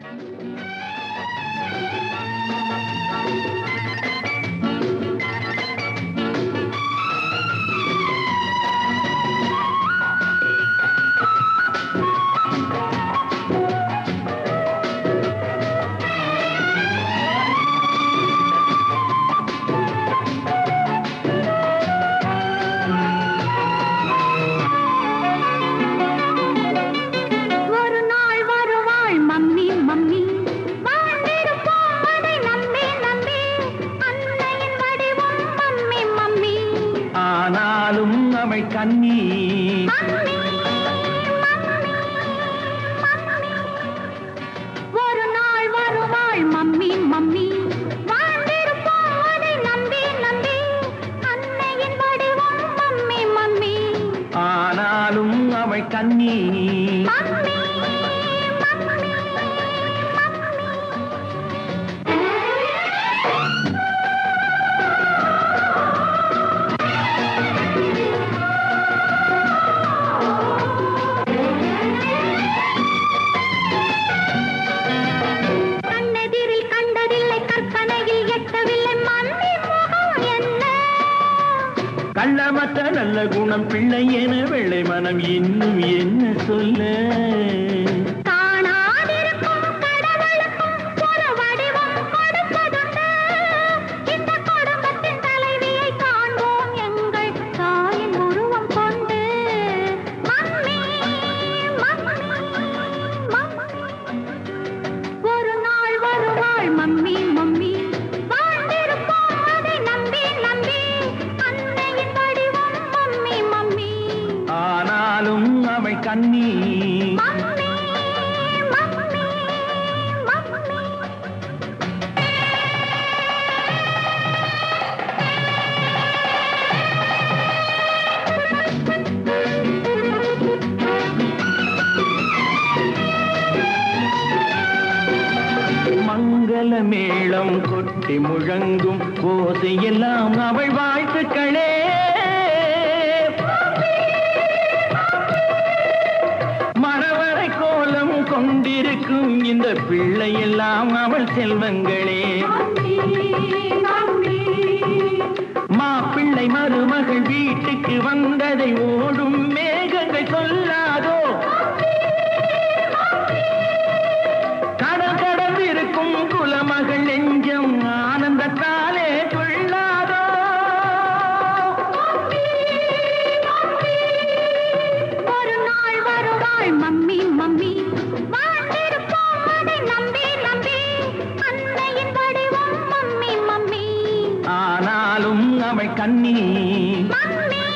கண்ணி ஒரு நாள் வருவாள் மம்மி மம்மி வாழ்ந்திருப்போம் அதை நம்பி நம்பி அன்னையின் வடிவம் மம்மி மம்மி ஆனாலும் அவள் கண்ணி மம்மி மம்மி கள்ளமற்ற நல்ல குணம் பிள்ளை என வெள்ளை மனம் இன்னும் என்ன சொல்ல காணாதிருக்கும் கடவுளுக்கும் ஒரு வடிவம் கொடுப்பதுண்டு இந்த குடும்பத்தின் தலைவியை காண்போம் எங்கள் தாயின் உருவம் கொண்டு மம்மி மம்மி மம்மி ஒரு நாள் வருவாள் மம்மி மம்மி வாழ்ந்திருப்போம் அதை நம்பி நம்பி ஆனாலும் அவள் கண்ணி மம்மி மம்மி மம்மி மங்கள மேளம் கொட்டி முழங்கும் ஓசையெல்லாம் அவள் வாழ்த்துக்களே கொண்டிருக்கும் இந்த பிள்ளை எல்லாம் அவள் செல்வங்களே மாப்பிள்ளை மருமகள் வீட்டுக்கு வந்ததை ஓடும் மேகங்கள் சொல்லாதோ கடல் கடந்திருக்கும் குலமகள் நெஞ்சம் ஆனந்தத்தாலே கொள்ளாதோ ஒரு நாள் வருவாள் மம்மி மம்மி வாழ்ந்திருப்போம் அதை நம்பி நம்பி அன்னையின் வடிவம் மம்மி மம்மி ஆனாலும் அவள் கண்ணி மம்மி